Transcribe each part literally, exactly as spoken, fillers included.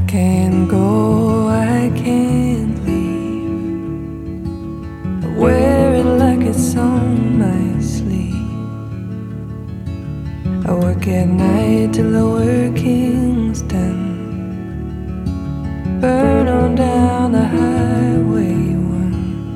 can't go, I can't leave. I wear it like it's on my sleeve. I work at night till the working's done. Burn on down the highway one.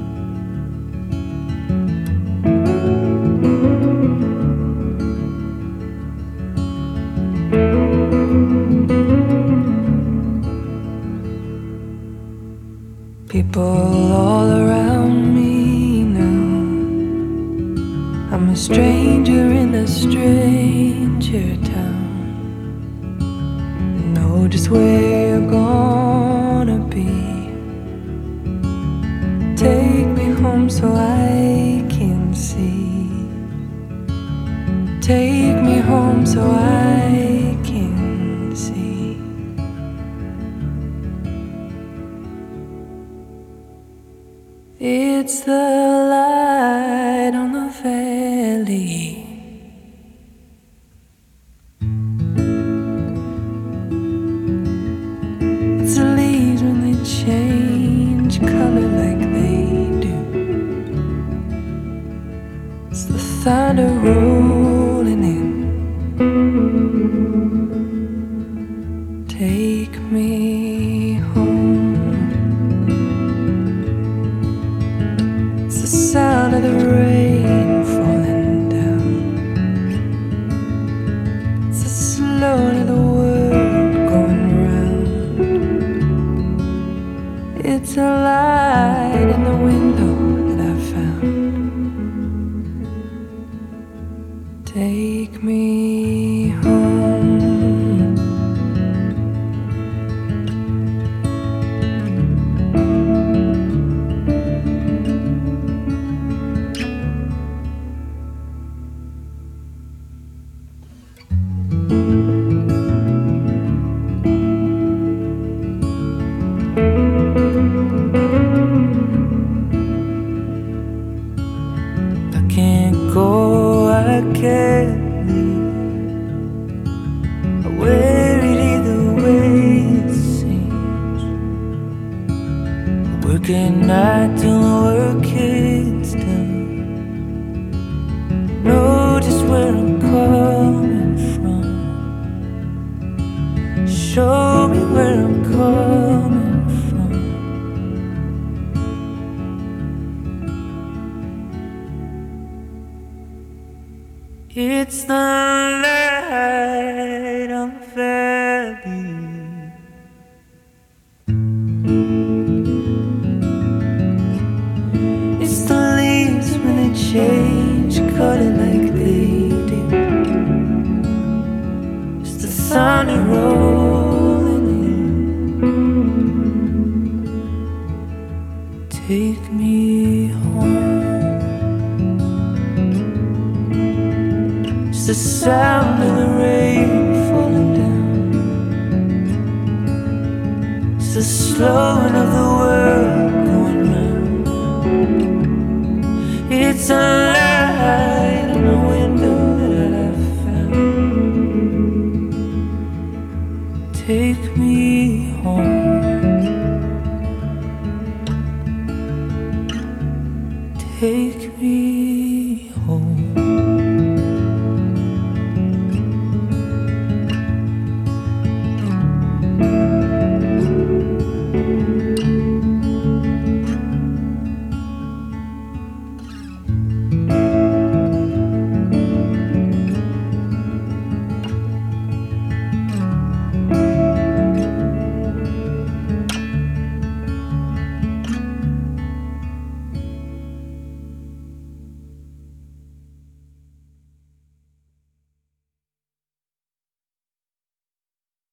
People all around me now. I'm a stranger in a stranger town. Know just where you're gonna be. Take me home so I can see. Take me home so I can see. It's the light on the valley. It's the leaves when they change color like they do. It's the thunder rolling in. Take me home. It's the sound of the rain falling down. It's the slowing of the world going round. It's a light in the window that I found. Take me home. I can't go, I can't leave. I wear it either way it seems. I work at night till the work is done. Know just where I'm coming from. Show me where I'm coming from. It's the light on the valley. It's the leaves when they change color like they do. It's the thunder rolling in. Take me home. It's the sound of the rain falling down. It's the slowing of the world going round. It's a light on the window that I found. Take me home. Take me